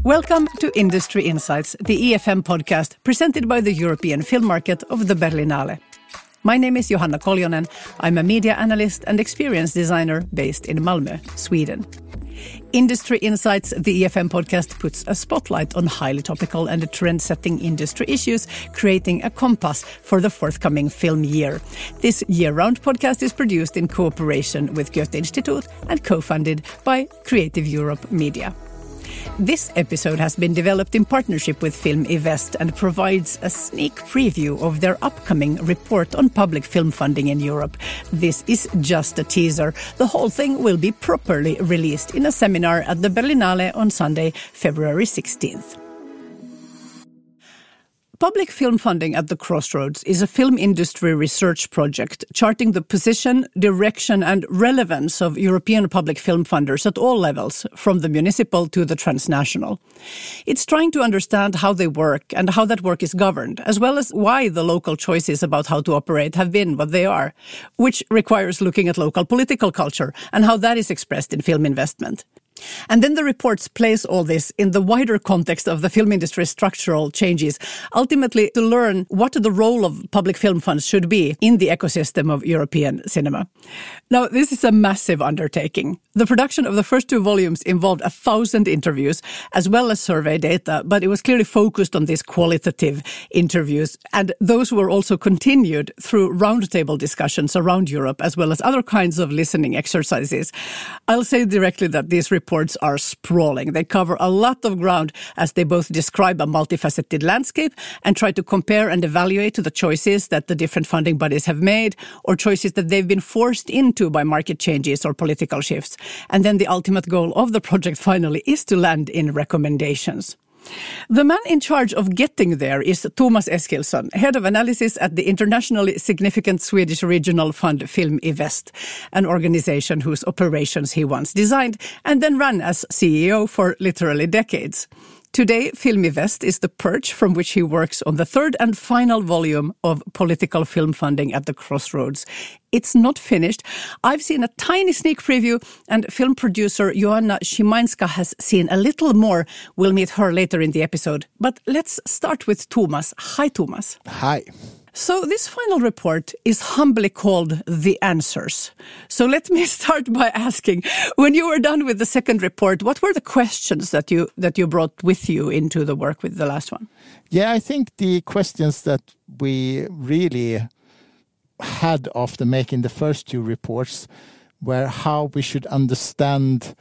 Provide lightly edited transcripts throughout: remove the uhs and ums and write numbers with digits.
Welcome to Industry Insights, the EFM podcast presented by the European film market of the Berlinale. My name is Johanna Koljonen. I'm a media analyst and experience designer based in Malmö, Sweden. Industry Insights, the EFM podcast, puts a spotlight on highly topical and trend-setting industry issues, creating a compass for the forthcoming film year. This year-round podcast is produced in cooperation with Goethe-Institut and co-funded by Creative Europe Media. This episode has been developed in partnership with Film Invest and provides a sneak preview of their upcoming report on public film funding in Europe. This is just a teaser. The whole thing will be properly released in a seminar at the Berlinale on Sunday, February 16th. Public film funding at the Crossroads is a film industry research project charting the position, direction and relevance of European public film funders at all levels, from the municipal to the transnational. It's trying to understand how they work and how that work is governed, as well as why the local choices about how to operate have been what they are, which requires looking at local political culture and how that is expressed in film investment. And then the reports place all this in the wider context of the film industry's structural changes, ultimately to learn what the role of public film funds should be in the ecosystem of European cinema. Now, this is a massive undertaking. The production of the first two volumes involved 1,000 interviews, as well as survey data, but it was clearly focused on these qualitative interviews, and those were also continued through roundtable discussions around Europe, as well as other kinds of listening exercises. I'll say directly that these reports are sprawling. They cover a lot of ground as they both describe a multifaceted landscape and try to compare and evaluate the choices that the different funding bodies have made or choices that they've been forced into by market changes or political shifts. And then the ultimate goal of the project finally is to land in recommendations. The man in charge of getting there is Thomas Eskilsson, head of analysis at the internationally significant Swedish regional fund Film Invest, an organization whose operations he once designed and then ran as CEO for literally decades. Today, Film Invest is the perch from which he works on the third and final volume of political film funding at the Crossroads. It's not finished. I've seen a tiny sneak preview, and film producer Joanna Szymańska has seen a little more. We'll meet her later in the episode. But let's start with Thomas. Hi, Thomas. Hi. So this final report is humbly called The Answers. So let me start by asking, when you were done with the second report, what were the questions that you brought with you into the work with the last one? Yeah, I think the questions that we really had after making the first two reports were how we should understand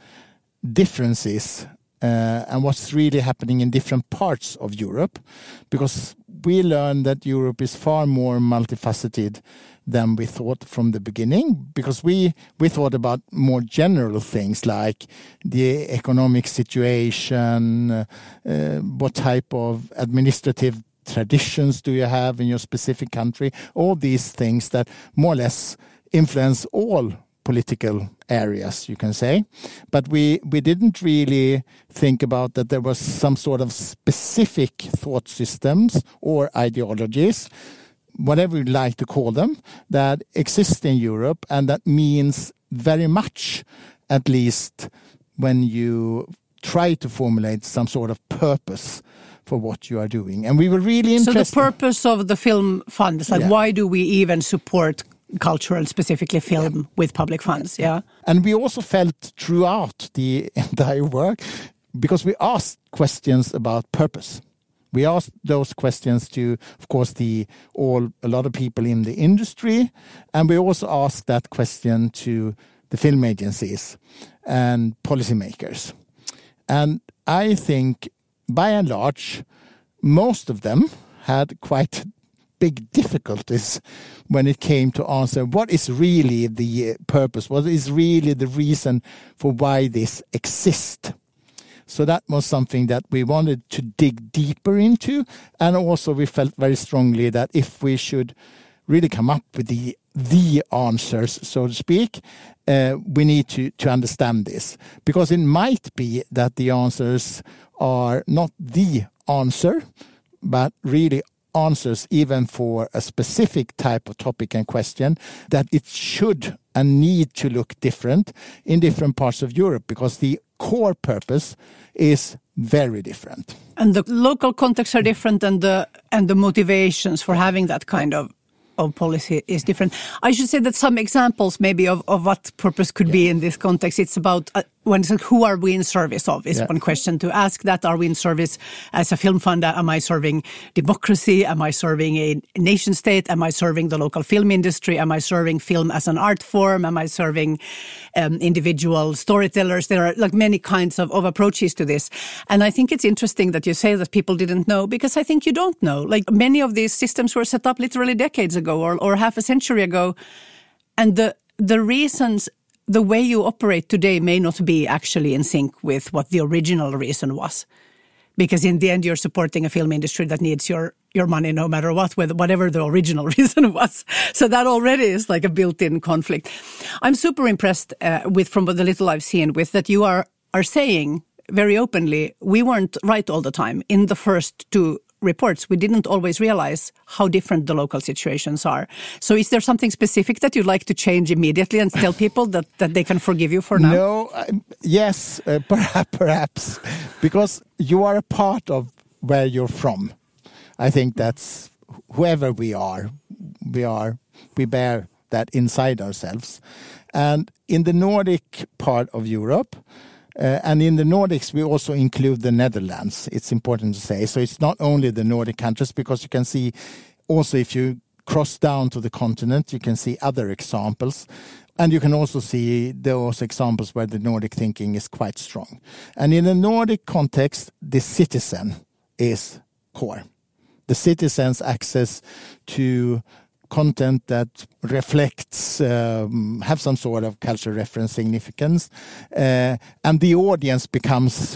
differences and what's really happening in different parts of Europe, because we learned that Europe is far more multifaceted than we thought from the beginning, because we thought about more general things like the economic situation, what type of administrative traditions do you have in your specific country, all these things that more or less influence all political areas, you can say. But we didn't really think about that there was some sort of specific thought systems or ideologies, whatever you'd like to call them, that exist in Europe, and that means very much, at least when you try to formulate some sort of purpose for what you are doing. And we were really interested. So the purpose of the film funds, like why do we even support culture and specifically film with public funds? Yeah. And we also felt throughout the entire work, because we asked questions about purpose. We asked those questions to, of course, a lot of people in the industry, and we also asked that question to the film agencies and policymakers. And I think, by and large, most of them had quite big difficulties when it came to answer what is really the purpose, what is really the reason for why this exists. So that was something that we wanted to dig deeper into, and also we felt very strongly that if we should really come up with the answers, so to speak, we need to understand this, because it might be that the answers are not the answer, but really answers even for a specific type of topic and question, that it should and need to look different in different parts of Europe, because the core purpose is very different. And the local contexts are different, and the motivations for having that kind of policy is different. I should say that some examples maybe of what purpose could be in this context. It's about when it's like, who are we in service of is one question to ask. That are we in service as a film fund? Am I serving democracy? Am I serving a nation state? Am I serving the local film industry? Am I serving film as an art form? Am I serving individual storytellers? There are like many kinds of approaches to this. And I think it's interesting that you say that people didn't know, because I think you don't know. Like many of these systems were set up literally decades ago or half a century ago. And the reasons, the way you operate today may not be actually in sync with what the original reason was. Because in the end, you're supporting a film industry that needs your money no matter what, whatever the original reason was. So that already is like a built-in conflict. I'm super impressed from the little I've seen with that you are saying very openly, we weren't right all the time. In the first two reports, we didn't always realize how different the local situations are. So is there something specific that you'd like to change immediately and tell people that they can forgive you for now? No, yes, perhaps, because you are a part of where you're from. I think that's whoever we bear that inside ourselves. And in the Nordic part of Europe, and in the Nordics, we also include the Netherlands. It's important to say. So it's not only the Nordic countries, because you can see also if you cross down to the continent, you can see other examples. And you can also see those examples where the Nordic thinking is quite strong. And in the Nordic context, the citizen is core. The citizen's access to content that reflects, have some sort of cultural reference significance, and the audience becomes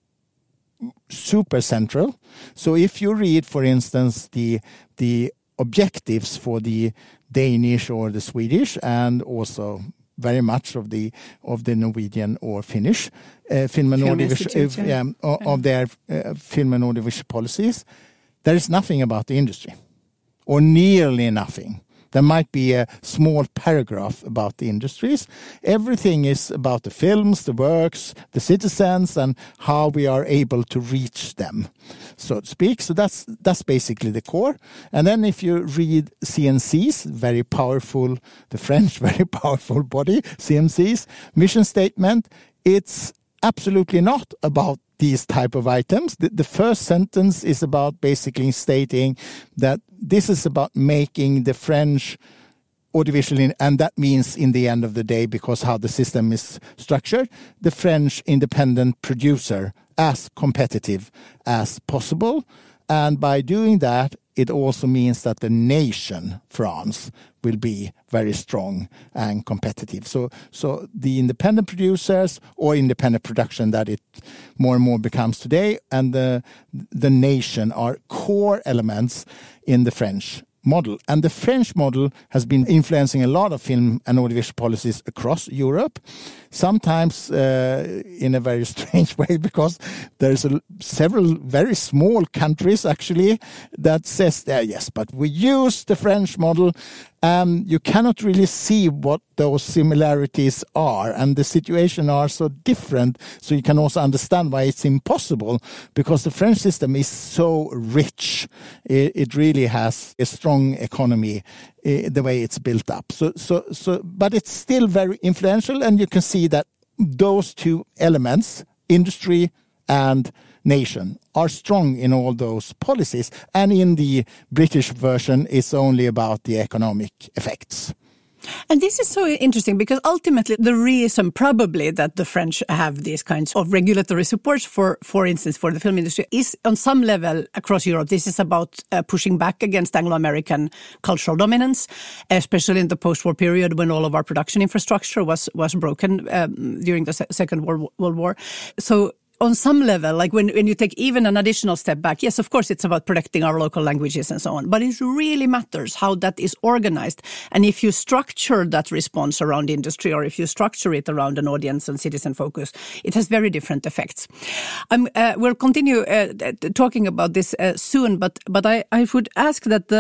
super central. So if you read, for instance, the objectives for the Danish or the Swedish, and also very much of the Norwegian or Finnish film and audiovisual of their film and audiovisual policies, there is nothing about the industry. Or nearly nothing. There might be a small paragraph about the industries. Everything is about the films, the works, the citizens, and how we are able to reach them, so to speak. So that's basically the core. And then if you read CNC's very powerful, the French very powerful body, CNC's mission statement, it's absolutely not about these type of items. The first sentence is about basically stating that this is about making the French audiovisual, and that means in the end of the day, because how the system is structured, the French independent producer as competitive as possible. And by doing that, it also means that the nation, France, will be very strong and competitive. So the independent producers or independent production that it more and more becomes today, and the nation are core elements in the French model. And the French model has been influencing a lot of film and audiovisual policies across Europe, sometimes in a very strange way, because there's several very small countries actually that says, yes, but we use the French model, and you cannot really see what those similarities are, and the situation are so different, so you can also understand why it's impossible, because the French system is so rich. It really has a strong economy, the way it's built up. But it's still very influential, and you can see that those two elements, industry and nation, are strong in all those policies. And in the British version, it's only about the economic effects. And this is so interesting, because ultimately the reason probably that the French have these kinds of regulatory supports for instance, for the film industry is on some level across Europe. This is about pushing back against Anglo-American cultural dominance, especially in the post-war period when all of our production infrastructure was broken during the Second World War. So on some level, like when you take even an additional step back, yes, of course, it's about protecting our local languages and so on, but it really matters how that is organized. And if you structure that response around industry, or if you structure it around an audience and citizen focus, it has very different effects. We'll continue talking about this soon, but I would ask that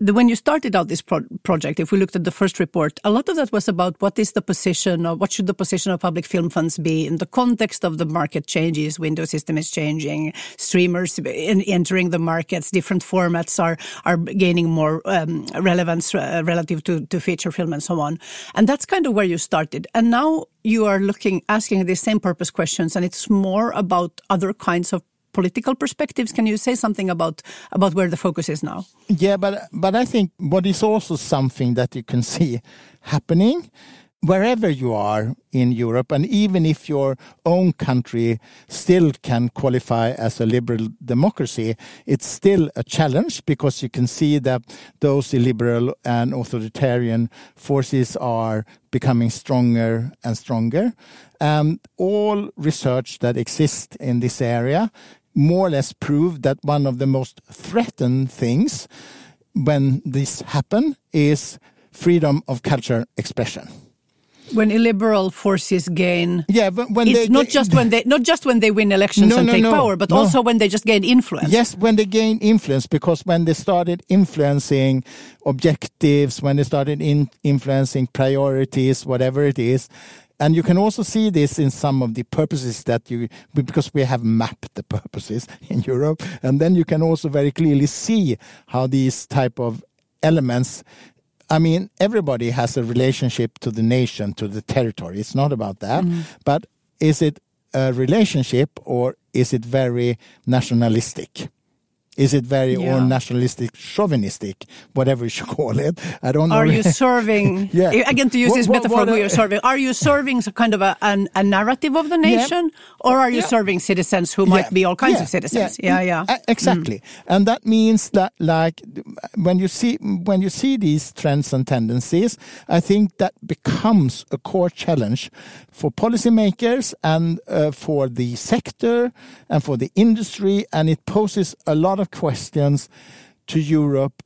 when you started out this project, if we looked at the first report, a lot of that was about what is the position of, what should the position of public film funds be in the context of the market changes, window system is changing, streamers entering the markets, different formats are gaining more relevance relative to feature film and so on. And that's kind of where you started. And now you are asking the same purpose questions, and it's more about other kinds of political perspectives. Can you say something about where the focus is now? Yeah, but I think what is also something that you can see happening wherever you are in Europe, and even if your own country still can qualify as a liberal democracy, it's still a challenge because you can see that those illiberal and authoritarian forces are becoming stronger and stronger. And all research that exists in this area more or less prove that one of the most threatened things when this happens is freedom of culture expression. When illiberal forces gain, but when it's not just when they win elections and take power, but also when they just gain influence. Yes, when they gain influence, because when they started influencing objectives, when they started influencing priorities, whatever it is. And you can also see this in some of the purposes because we have mapped the purposes in Europe. And then you can also very clearly see how these type of elements, I mean, everybody has a relationship to the nation, to the territory. It's not about that. But is it a relationship or is it very nationalistic? Is it very or nationalistic, chauvinistic, whatever you should call it? I don't know. Are you serving, again to use this metaphor, who you're serving, are you serving some kind of a narrative of the nation, or are you serving citizens who might be all kinds of citizens? Exactly. And that means that, like, when you see these trends and tendencies, I think that becomes a core challenge for policymakers and for the sector and for the industry, and it poses a lot of questions to Europe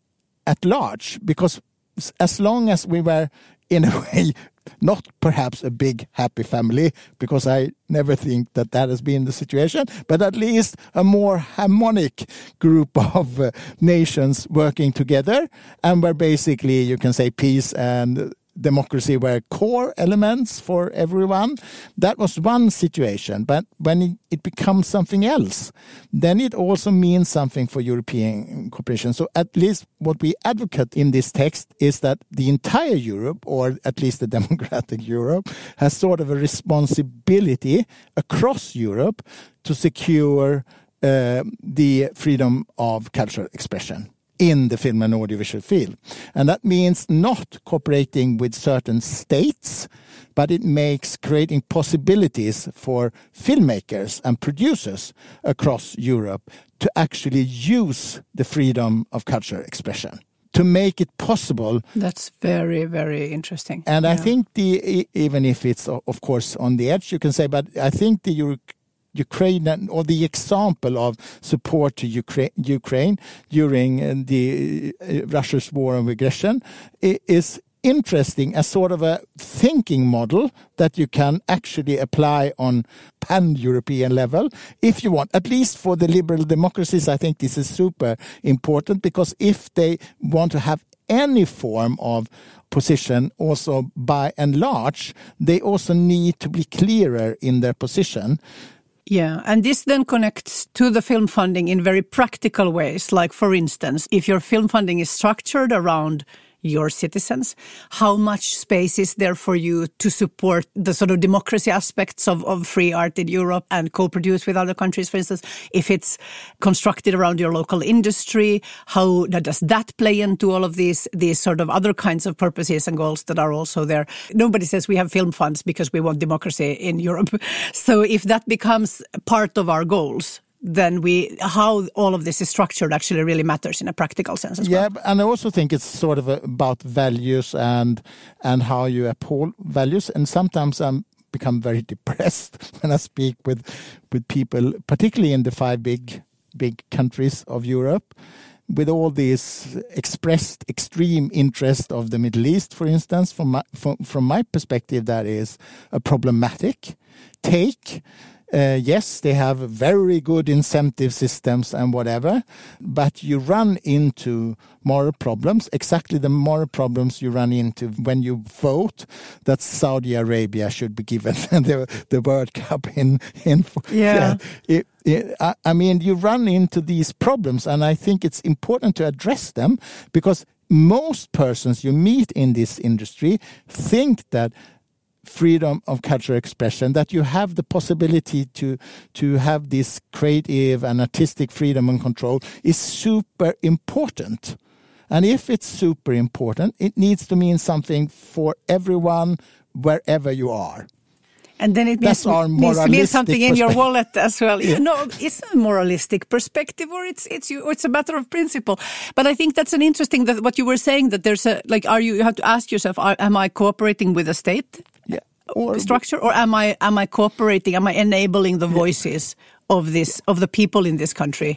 at large, because as long as we were, in a way, not perhaps a big happy family, because I never think that has been the situation, but at least a more harmonic group of nations working together, and where basically you can say peace and democracy were core elements for everyone. That was one situation. But when it becomes something else, then it also means something for European cooperation. So at least what we advocate in this text is that the entire Europe, or at least the democratic Europe, has sort of a responsibility across Europe to secure the freedom of cultural expression in the film and audiovisual field. And that means not cooperating with certain states, but it makes creating possibilities for filmmakers and producers across Europe to actually use the freedom of cultural expression, to make it possible. That's very, very interesting. And I think even if it's, of course, on the edge, you can say, but I think the Ukraine, or the example of support to Ukraine during the Russia's war of aggression is interesting as sort of a thinking model that you can actually apply on pan-European level if you want. At least for the liberal democracies, I think this is super important, because if they want to have any form of position also by and large, they also need to be clearer in their position. Yeah, and this then connects to the film funding in very practical ways. Like, for instance, if your film funding is structured around your citizens, how much space is there for you to support the sort of democracy aspects of free art in Europe and co-produce with other countries, for instance? If it's constructed around your local industry, how does that play into all of these sort of other kinds of purposes and goals that are also there? Nobody says we have film funds because we want democracy in Europe. So if that becomes part of our goals, then how all of this is structured actually really matters in a practical sense as well. Yeah, and I also think it's sort of about values and how you uphold values. And sometimes I'm become very depressed when I speak with people, particularly in the 5 big countries of Europe, with all this expressed extreme interest of the Middle East, for instance. From my perspective, that is a problematic take. Yes, they have very good incentive systems and whatever, but you run into moral problems, exactly the moral problems you run into when you vote that Saudi Arabia should be given the World Cup in Yeah. I mean, you run into these problems, and I think it's important to address them, because most persons you meet in this industry think that freedom of cultural expression, that you have the possibility to have this creative and artistic freedom and control, is super important. And if it's super important, it needs to mean something for everyone, wherever you are. And then it needs to mean something in your wallet as well. Yeah. No, it's a moralistic perspective, or it's a matter of principle. But I think that's an interesting, that what you were saying, that there's you have to ask yourself, am I cooperating with the state structure, or am I cooperating? Am I enabling the voices of the people in this country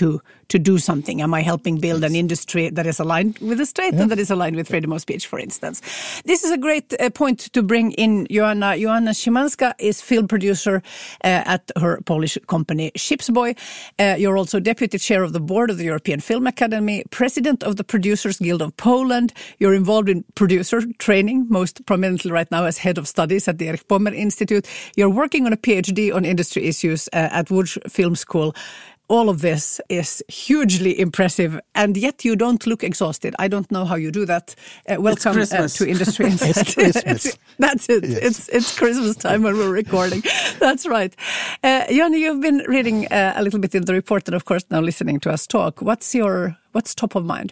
to do something? Am I helping build an industry that is aligned with the state and that is aligned with freedom of speech, for instance? This is a great point to bring in Joanna. Joanna Szymanska is film producer at her Polish company Shipsboy. You're also deputy chair of the board of the European Film Academy, president of the Producers Guild of Poland. You're involved in producer training, most prominently right now as head of studies at the Erich Pommer Institute. You're working on a PhD on industry issues at Łódź Film School. All of this is hugely impressive, and yet you don't look exhausted. I don't know how you do that. Welcome to Industry Insight. It's Christmas. That's it. Yes. It's Christmas time when we're recording. That's right. Joni, you've been reading a little bit in the report, and of course now listening to us talk. What's top of mind?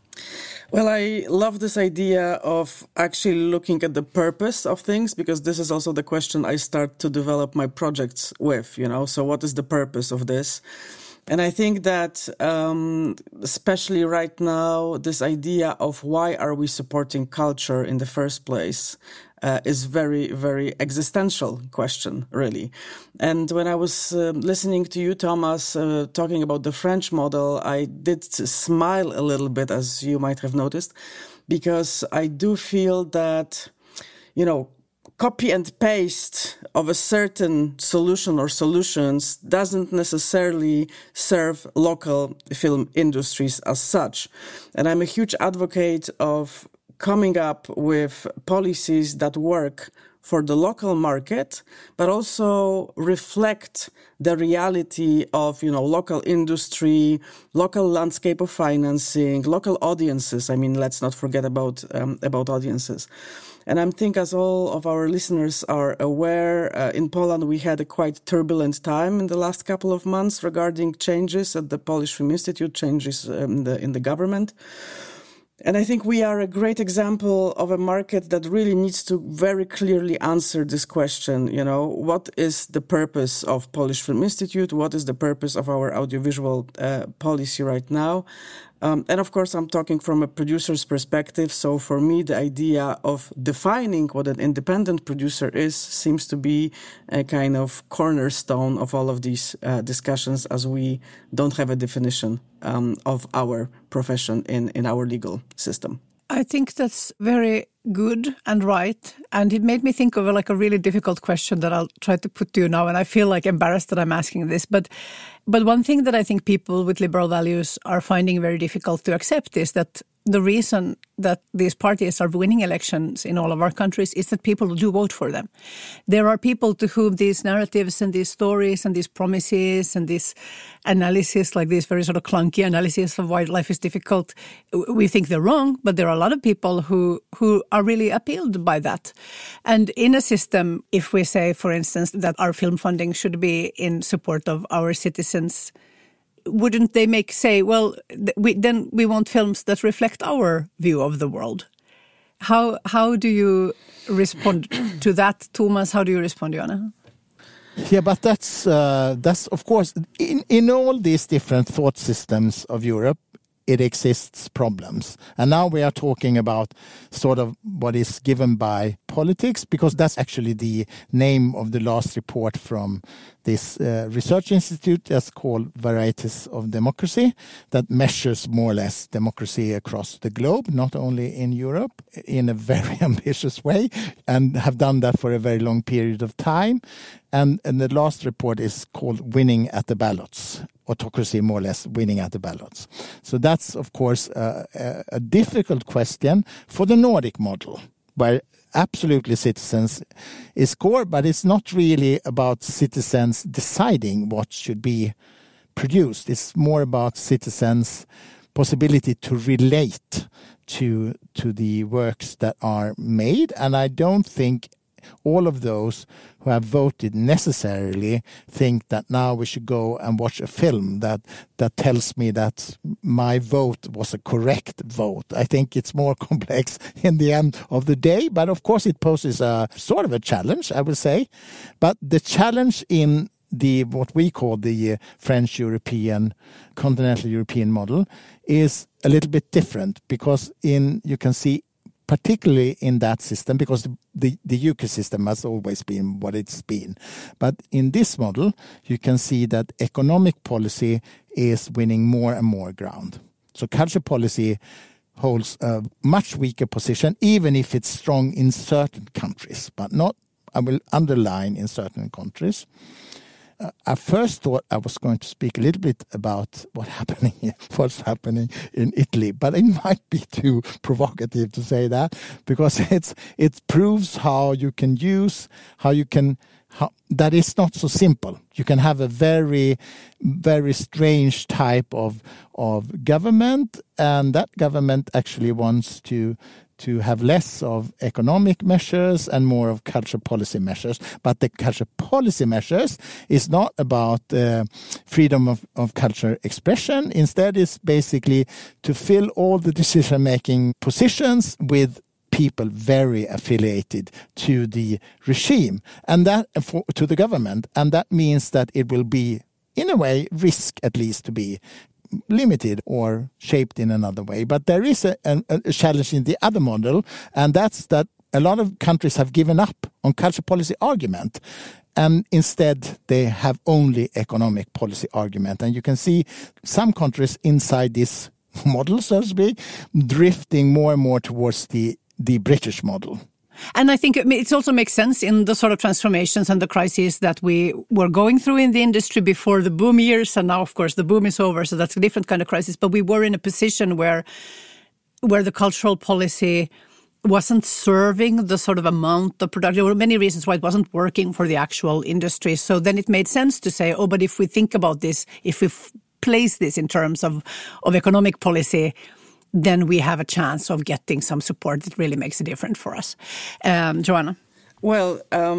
Well, I love this idea of actually looking at the purpose of things, because this is also the question I start to develop my projects with, So what is the purpose of this? And I think that especially right now, this idea of why are we supporting culture in the first place is very, very existential question, really. And when I was listening to you, Thomas, talking about the French model, I did smile a little bit, as you might have noticed, because I do feel that, copy and paste of a certain solution or solutions doesn't necessarily serve local film industries as such. And I'm a huge advocate of coming up with policies that work for the local market, but also reflect the reality of, local industry, local landscape of financing, local audiences. I mean, let's not forget about audiences. And I think, as all of our listeners are aware, in Poland we had a quite turbulent time in the last couple of months regarding changes at the Polish Film Institute, changes in the government. And I think we are a great example of a market that really needs to very clearly answer this question, what is the purpose of Polish Film Institute? What is the purpose of our audiovisual policy right now? And of course, I'm talking from a producer's perspective. So for me, the idea of defining what an independent producer is seems to be a kind of cornerstone of all of these discussions, as we don't have a definition of our profession in our legal system. I think that's very good and right. And it made me think of a really difficult question that I'll try to put to you now. And I feel embarrassed that I'm asking this. But one thing that I think people with liberal values are finding very difficult to accept is that the reason that these parties are winning elections in all of our countries is that people do vote for them. There are people to whom these narratives and these stories and these promises and this analysis, like this very sort of clunky analysis of why life is difficult, we think they're wrong, but there are a lot of people who are really appealed by that. And in a system, if we say, for instance, that our film funding should be in support of our citizens, wouldn't they say, well, we want films that reflect our view of the world? How do you respond to that, Thomas? How do you respond, Joanna? Yeah, but that's of course in all these different thought systems of Europe. it exists problems. And now we are talking about sort of what is given by politics, because that's actually the name of the last report from this research institute that's called Varieties of Democracy, that measures more or less democracy across the globe, not only in Europe, in a very ambitious way, and have done that for a very long period of time. And the last report is called Winning at the Ballots, autocracy more or less winning at the ballots. So that's, of course, a difficult question for the Nordic model, where absolutely citizens is core, but it's not really about citizens deciding what should be produced. It's more about citizens' possibility to relate to the works that are made. And I don't think all of those who have voted necessarily think that now we should go and watch a film that tells me that my vote was a correct vote. I think it's more complex in the end of the day, but of course it poses a sort of a challenge, I would say. But the challenge in what we call the French European, continental European model is a little bit different, because you can see particularly in that system, because the UK system has always been what it's been. But in this model, you can see that economic policy is winning more and more ground. So culture policy holds a much weaker position, even if it's strong in certain countries, but not, I will underline, in certain countries. I first thought I was going to speak a little bit about what's happening in Italy, but it might be too provocative to say that, because it proves how that is not so simple. You can have a very, very strange type of government, and that government actually wants to have less of economic measures and more of culture policy measures. But the culture policy measures is not about freedom of culture expression. Instead, it's basically to fill all the decision-making positions with people very affiliated to the regime and to the government. And that means that it will be, in a way, risk at least to be limited or shaped in another way. But there is a challenge in the other model, and that's that a lot of countries have given up on culture policy argument, and instead they have only economic policy argument. And you can see some countries inside this model, so to speak, drifting more and more towards the British model. And I think it also makes sense in the sort of transformations and the crises that we were going through in the industry before the boom years. And now, of course, the boom is over. So that's a different kind of crisis. But we were in a position where the cultural policy wasn't serving the sort of amount of production. There were many reasons why it wasn't working for the actual industry. So then it made sense to say, but if we think about this, if we place this in terms of economic policy, then we have a chance of getting some support that really makes a difference for us. Joanna? Well,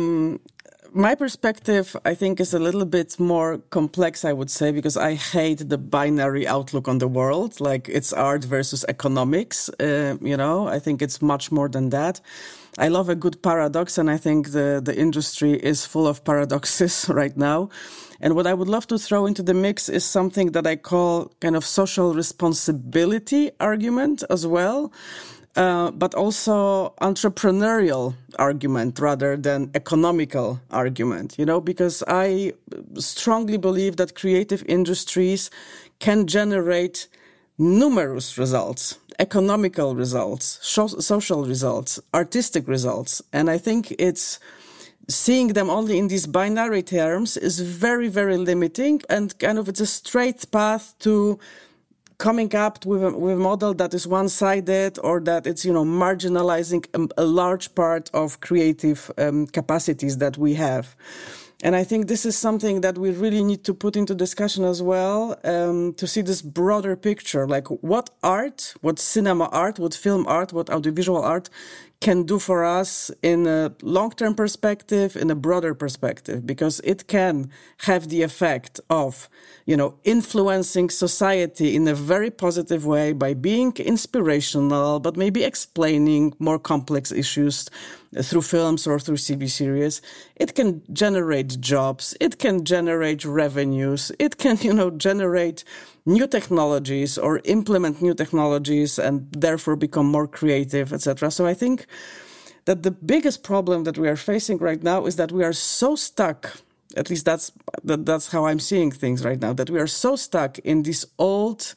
my perspective, I think, is a little bit more complex, I would say, because I hate the binary outlook on the world, like it's art versus economics. I think it's much more than that. I love a good paradox, and I think the industry is full of paradoxes right now. And what I would love to throw into the mix is something that I call kind of social responsibility argument as well, but also entrepreneurial argument rather than economical argument, because I strongly believe that creative industries can generate numerous results, economical results, social results, artistic results. And I think seeing them only in these binary terms is very, very limiting, and kind of it's a straight path to coming up with a model that is one-sided, or that it's, marginalizing a large part of creative capacities that we have. And I think this is something that we really need to put into discussion as well, to see this broader picture, like what art, what cinema art, what film art, what audiovisual art can do for us in a long-term perspective, in a broader perspective, because it can have the effect of, influencing society in a very positive way by being inspirational, but maybe explaining more complex issues through films or through TV series. It can generate jobs. It can generate revenues. It can, generate new technologies or implement new technologies and therefore become more creative, etc. So I think that the biggest problem that we are facing right now is that we are so stuck, at least that's how I'm seeing things right now, that we are so stuck in these old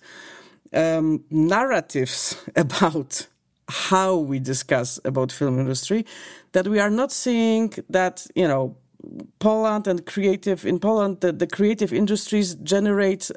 narratives about how we discuss about film industry, that we are not seeing that, Poland and the creative industries generate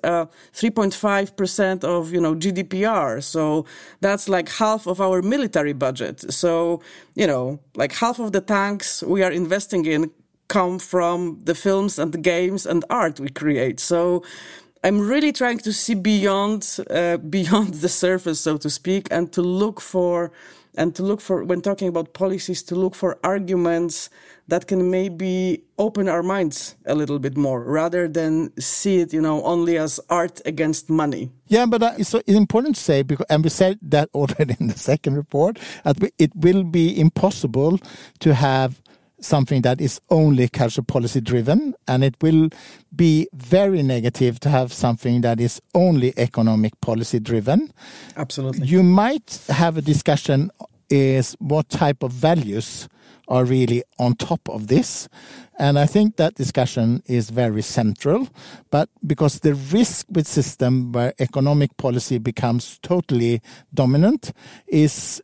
3.5% of, GDPR. So that's like half of our military budget. So, like half of the tanks we are investing in come from the films and the games and art we create. So I'm really trying to see beyond the surface, so to speak, and to look for, when talking about policies, to look for arguments that can maybe open our minds a little bit more, rather than see it, only as art against money. Yeah, but it's important to say, and we said that already in the second report, that it will be impossible to have something that is only culture policy driven, and it will be very negative to have something that is only economic policy driven. Absolutely. You might have a discussion is what type of values are really on top of this. And I think that discussion is very central, but because the risk with system where economic policy becomes totally dominant is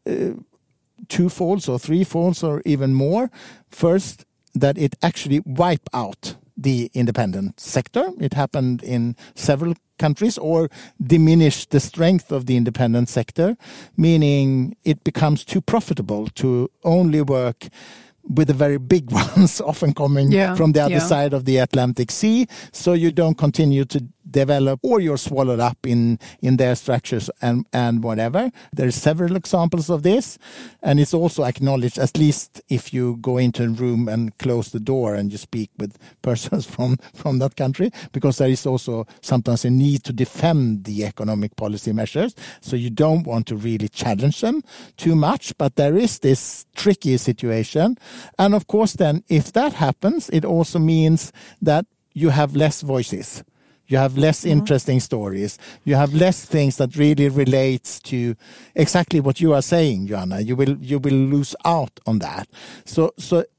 twofolds or threefolds or even more. First, that it actually wipe out the independent sector. It happened in several countries, or diminish the strength of the independent sector, meaning it becomes too profitable to only work with the very big ones, often coming from the other side of the Atlantic Sea. So you don't continue to develop, or you're swallowed up in their structures and whatever. There are several examples of this. And it's also acknowledged, at least if you go into a room and close the door and you speak with persons from that country, because there is also sometimes a need to defend the economic policy measures. So you don't want to really challenge them too much. But there is this tricky situation. And of course, then, if that happens, it also means that you have less voices. You have less interesting stories. You have less things that really relates to exactly what you are saying, Joanna. You will lose out on that. So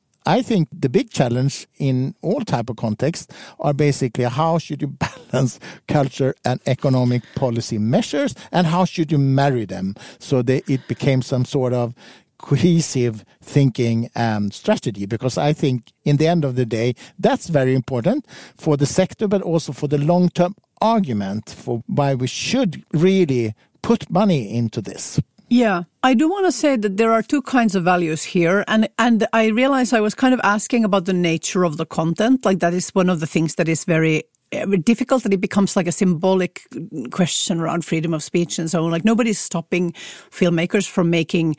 I think the big challenge in all type of contexts are basically how should you balance culture and economic policy measures, and how should you marry them so that it became some sort of cohesive thinking and strategy, because I think in the end of the day, that's very important for the sector, but also for the long-term argument for why we should really put money into this. Yeah, I do want to say that there are two kinds of values here. And I realized I was kind of asking about the nature of the content. Like that is one of the things that is very difficult, that it becomes like a symbolic question around freedom of speech and so on. Like nobody's stopping filmmakers from making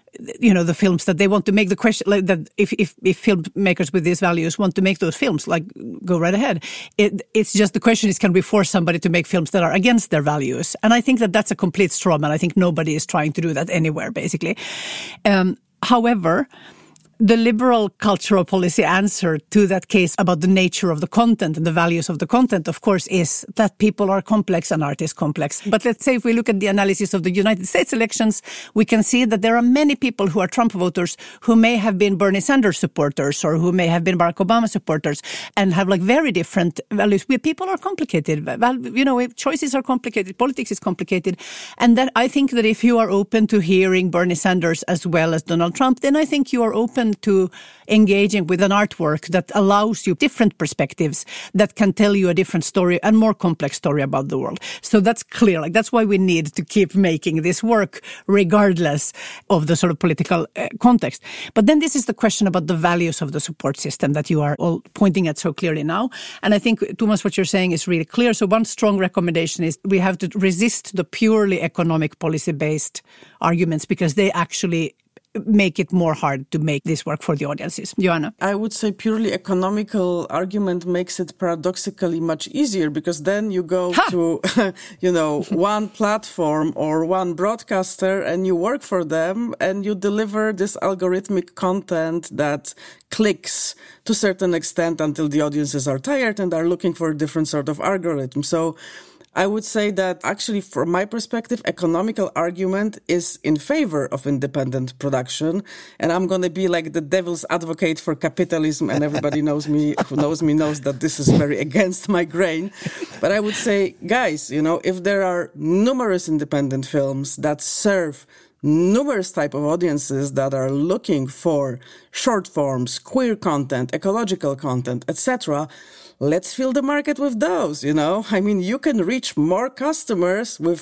the films that they want to make. The question, like that, if filmmakers with these values want to make those films, like go right ahead. It's just the question is, can we force somebody to make films that are against their values? And I think that that's a complete straw man. I think nobody is trying to do that anywhere, basically. However, the liberal cultural policy answer to that case about the nature of the content and the values of the content, of course, is that people are complex and art is complex. But let's say if we look at the analysis of the United States elections, we can see that there are many people who are Trump voters who may have been Bernie Sanders supporters or who may have been Barack Obama supporters and have like very different values. People are complicated. Choices are complicated. Politics is complicated. And that I think that if you are open to hearing Bernie Sanders as well as Donald Trump, then I think you are open to engaging with an artwork that allows you different perspectives that can tell you a different story and more complex story about the world. So that's clear. Like that's why we need to keep making this work regardless of the sort of political context. But then this is the question about the values of the support system that you are all pointing at so clearly now. And I think, Thomas, what you're saying is really clear. So one strong recommendation is we have to resist the purely economic policy-based arguments, because they actually make it more hard to make this work for the audiences? Joanna? I would say purely economical argument makes it paradoxically much easier, because then you go to, one platform or one broadcaster and you work for them and you deliver this algorithmic content that clicks to a certain extent until the audiences are tired and are looking for a different sort of algorithm. So I would say that actually, from my perspective, economical argument is in favor of independent production. And I'm going to be like the devil's advocate for capitalism. And everybody knows me, who knows me knows that this is very against my grain. But I would say, guys, if there are numerous independent films that serve numerous type of audiences that are looking for short forms, queer content, ecological content, etc., let's fill the market with those, I mean, you can reach more customers with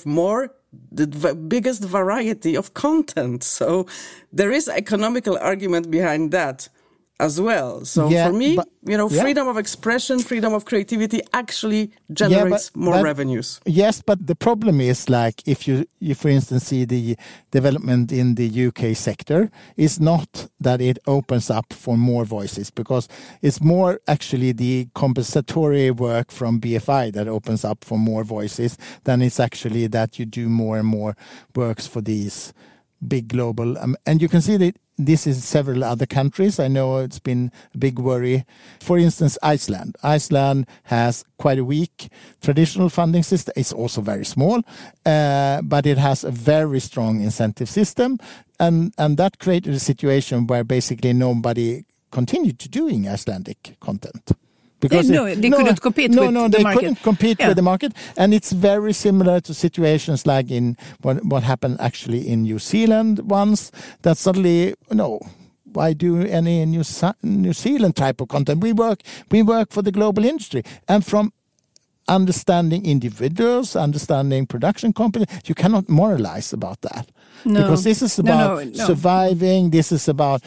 the biggest variety of content. So there is economical argument behind that as well. So for me, freedom of expression, freedom of creativity actually generates more revenues. Yes, but the problem is, like, if you for instance see the development in the UK sector, is not that it opens up for more voices, because it's more actually the compensatory work from BFI that opens up for more voices than it's actually that you do more and more works for these big global. And you can see that this is several other countries. I know it's been a big worry. For instance, Iceland. Iceland has quite a weak traditional funding system. It's also very small, but it has a very strong incentive system. And that created a situation where basically nobody continued to doing Icelandic content. Because they couldn't compete with the market. They couldn't compete with the market. And it's very similar to situations like in what happened actually in New Zealand once, that suddenly, why do any New Zealand type of content? We work for the global industry. And from understanding individuals, understanding production companies, you cannot moralize about that. No. Because this is about surviving, this is about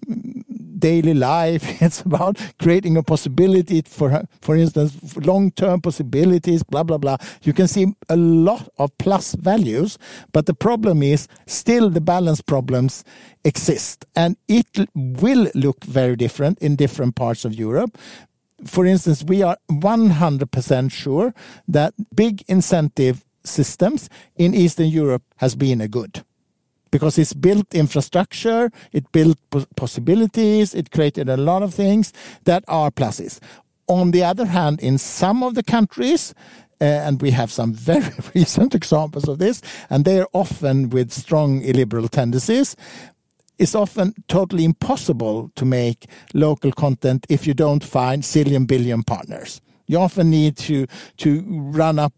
daily life, it's about creating a possibility for instance, long-term possibilities, blah, blah, blah. You can see a lot of plus values, but the problem is still the balance problems exist. And it will look very different in different parts of Europe. For instance, we are 100% sure that big incentive systems in Eastern Europe has been a good. Because it's built infrastructure, it built possibilities, it created a lot of things that are pluses. On the other hand, in some of the countries, and we have some very recent examples of this, and they are often with strong illiberal tendencies, it's often totally impossible to make local content if you don't find zillion billion partners. You often need to run up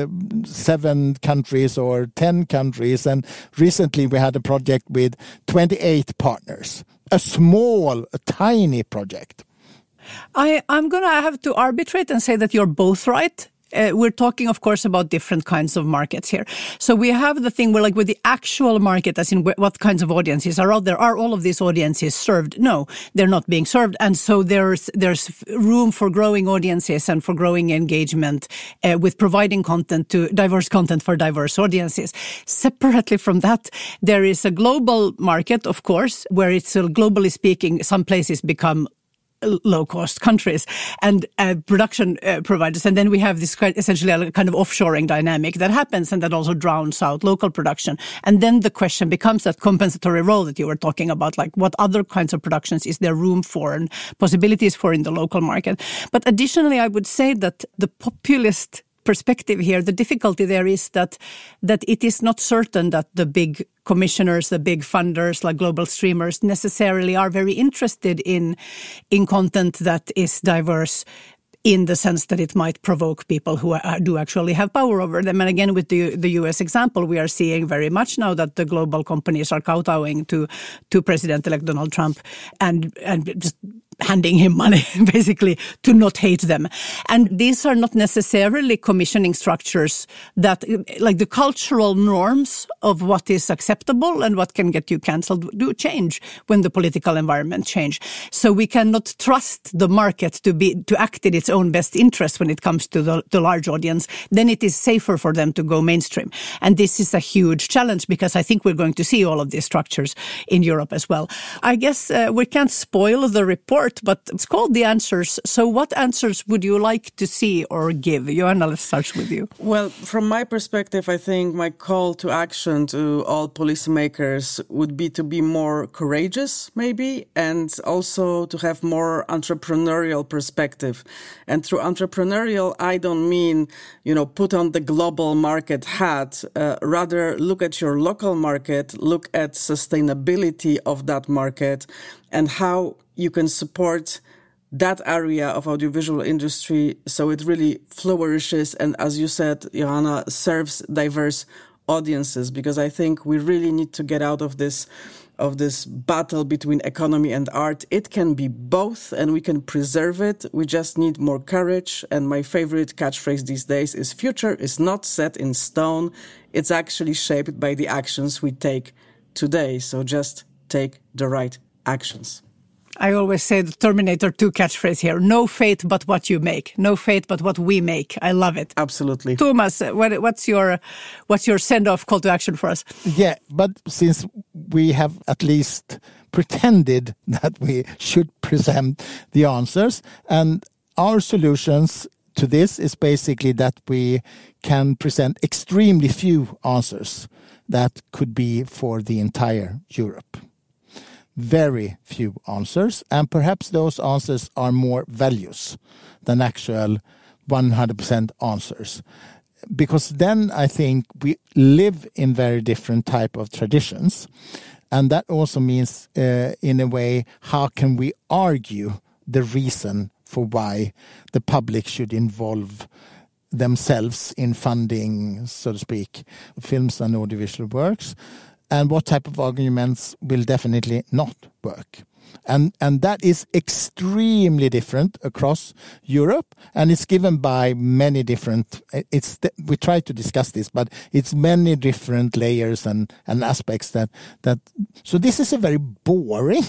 7 countries or 10 countries. And recently we had a project with 28 partners. A tiny project. I'm going to have to arbitrate and say that you're both right. We're talking, of course, about different kinds of markets here. So we have the thing where, like, with the actual market, as in what kinds of audiences are out there, are all of these audiences served? No, they're not being served. And so there's room for growing audiences and for growing engagement with providing diverse content for diverse audiences. Separately from that, there is a global market, of course, where it's globally speaking, some places become low-cost countries and production providers. And then we have this essentially a kind of offshoring dynamic that happens and that also drowns out local production. And then the question becomes that compensatory role that you were talking about, like what other kinds of productions is there room for and possibilities for in the local market. But additionally, I would say that the populist perspective here, the difficulty there is that it is not certain that the big commissioners, the big funders like global streamers necessarily are very interested in content that is diverse in the sense that it might provoke people who do actually have power over them. And again, with the US example, we are seeing very much now that the global companies are kowtowing to President-elect Donald Trump and just handing him money, basically, to not hate them. And these are not necessarily commissioning structures that, like the cultural norms of what is acceptable and what can get you cancelled do change when the political environment change. So we cannot trust the market to act in its own best interest when it comes to the large audience. Then it is safer for them to go mainstream. And this is a huge challenge because I think we're going to see all of these structures in Europe as well. I guess we can't spoil the report, but it's called The Answers. So what answers would you like to see or give? Johanna, let's start with you. Well, from my perspective, I think my call to action to all policymakers would be to be more courageous, maybe, and also to have more entrepreneurial perspective. And through entrepreneurial, I don't mean, put on the global market hat. Rather, look at your local market, look at sustainability of that market and how you can support that area of audiovisual industry so it really flourishes and, as you said, Johanna, serves diverse audiences, because I think we really need to get out of this battle between economy and art. It can be both and we can preserve it. We just need more courage. And my favorite catchphrase these days is future is not set in stone. It's actually shaped by the actions we take today. So just take the right actions. I always say the Terminator 2 catchphrase here, no fate but what you make. No fate but what we make. I love it. Absolutely. Thomas, what's your send-off call to action for us? Yeah, but since we have at least pretended that we should present the answers, and our solutions to this is basically that we can present extremely few answers that could be for the entire Europe. Very few answers, and perhaps those answers are more values than actual 100% answers. Because then I think we live in very different type of traditions, and that also means, in a way, how can we argue the reason for why the public should involve themselves in funding, so to speak, films and audiovisual works, and what type of arguments will definitely not work. And that is extremely different across Europe, and it's given by many different. We try to discuss this, but it's many different layers and aspects that. So this is a very boring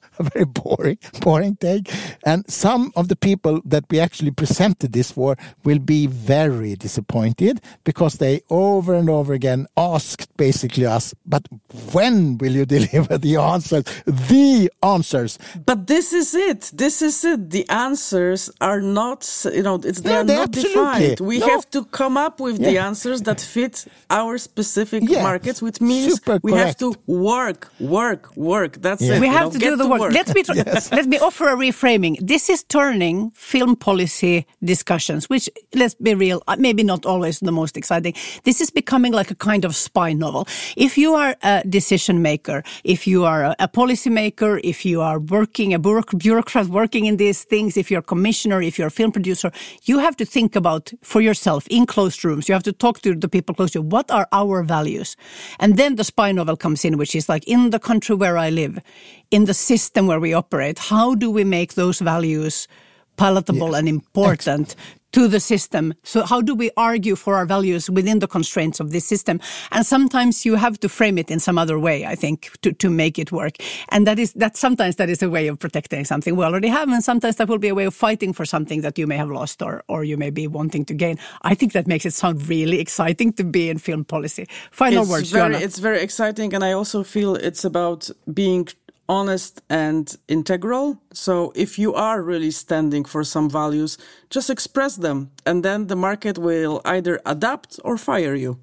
take, and some of the people that we actually presented this for will be very disappointed because they over and over again asked basically us, but when will you deliver the answers? The answers. But this is it. The answers are not, they're not defined. We have to come up with the answers that fit our specific markets, which means we have to work. That's it. We have to do the work. Let me offer a reframing. This is turning film policy discussions, which, let's be real, maybe not always the most exciting. This is becoming like a kind of spy novel. If you are a decision maker, if you are a policy maker, if you are a bureaucrat working in these things, if you're a commissioner, if you're a film producer, you have to think about for yourself in closed rooms. You have to talk to the people close to you. What are our values? And then the spy novel comes in, which is like, in the country where I live, in the system where we operate, how do we make those values palatable and important to the system? So how do we argue for our values within the constraints of this system? And sometimes you have to frame it in some other way, I think, to make it work. And sometimes that is a way of protecting something we already have, and sometimes that will be a way of fighting for something that you may have lost or you may be wanting to gain. I think that makes it sound really exciting to be in film policy. Final words, Johanna. It's very exciting, and I also feel it's about being honest and integral. So if you are really standing for some values, just express them, and then the market will either adapt or fire you,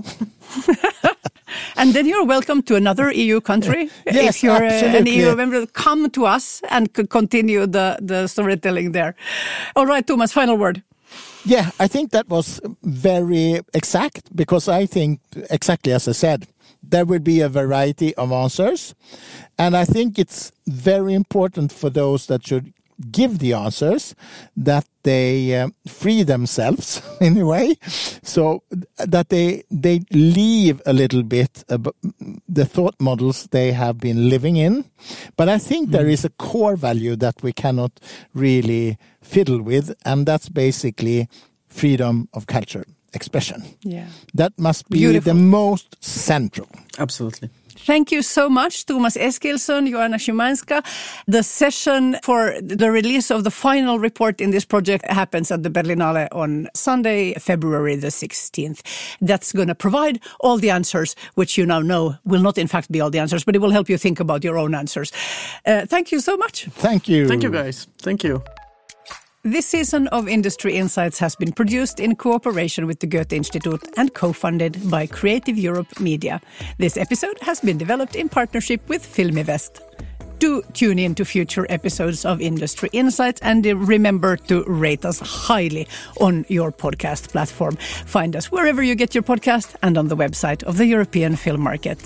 And then you're welcome to another EU country. Yes, if you're an absolutely. EU member, come to us and continue the storytelling there. All right, Thomas, final word. Yeah, I think that was very exact, because I think, exactly as I said, there will be a variety of answers. And I think it's very important for those that should give the answers, that they free themselves in a way, so that they leave a little bit the thought models they have been living in. But I think there is a core value that we cannot really fiddle with, and that's basically freedom of culture expression. Yeah. That must be Beautiful. the most central. Absolutely. Thank you so much, Thomas Eskilsson, Joanna Szymańska. The session for the release of the final report in this project happens at the Berlinale on Sunday, February the 16th. That's going to provide all the answers, which you now know will not in fact be all the answers, but it will help you think about your own answers. Thank you so much. Thank you. Thank you, guys. Thank you. This season of Industry Insights has been produced in cooperation with the Goethe Institute and co-funded by Creative Europe Media. This episode has been developed in partnership with Filmivest. Do tune in to future episodes of Industry Insights and remember to rate us highly on your podcast platform. Find us wherever you get your podcast and on the website of the European Film Market,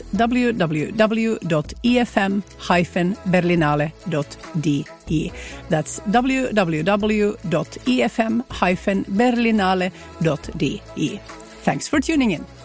www.efm-berlinale.de. That's www.efm-berlinale.de. Thanks for tuning in.